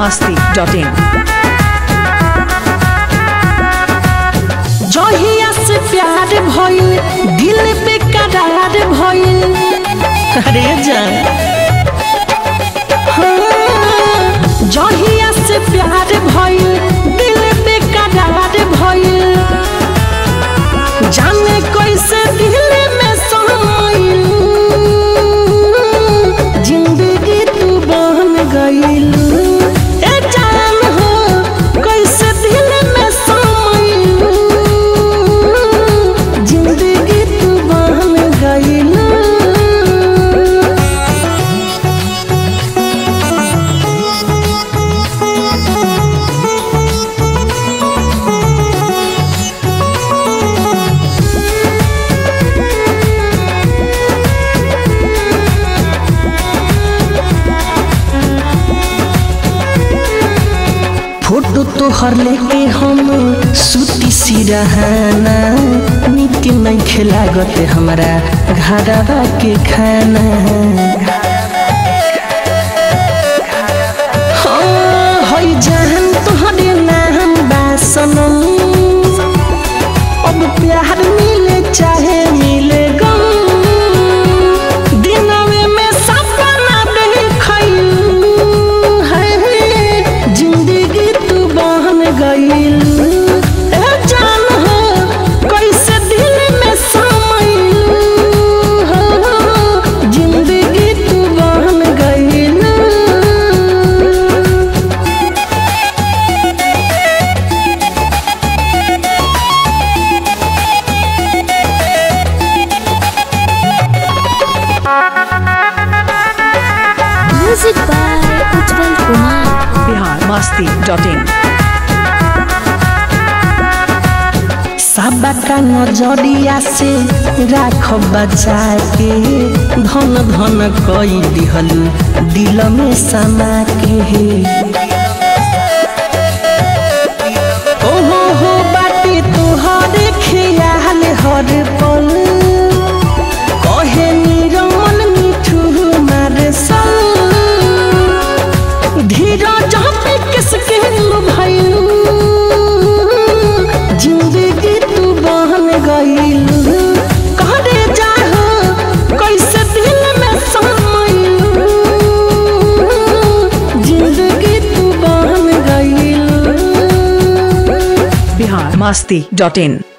biharmasti.in जहिया से प्यार भइल दिल पे करार भइल अरे जान जहिया से प्यार भइल दिल पे करार भइल जाने कैसे दिल में समाइल जिंदगी तू बन गइल ए जान हो कैसे दिल में समाइल जिंदगी तू बन गइल फोटो तोहर लेके हम सूती सिरहाना निक नहीं खिलागत हमरा घरवा के खाना हई जान तोहरे नाम बासनम अब प्यार मिले चाहे मिले गम दिनवे में सपना देखइलू है जिंदगी तू बन गइल ए जान हो कैसे दिल में समाइलू हो जिंदगी तू बन गइल Music by Ujjwal Kumar. biharmasti.in सबका नजरिया से राख बचा के धन धन कई दिहलू दिल में समा के ओहो हो बाटे तोहरे ख्याल हर पल कहे निरमन मिठू मारे सल धीरज पे किसके लुभाइलू जिंदगी तू बन गइल कहरे जाहो कैसे दिल में समाइलू जिंदगी तू बन गइल biharmasti.in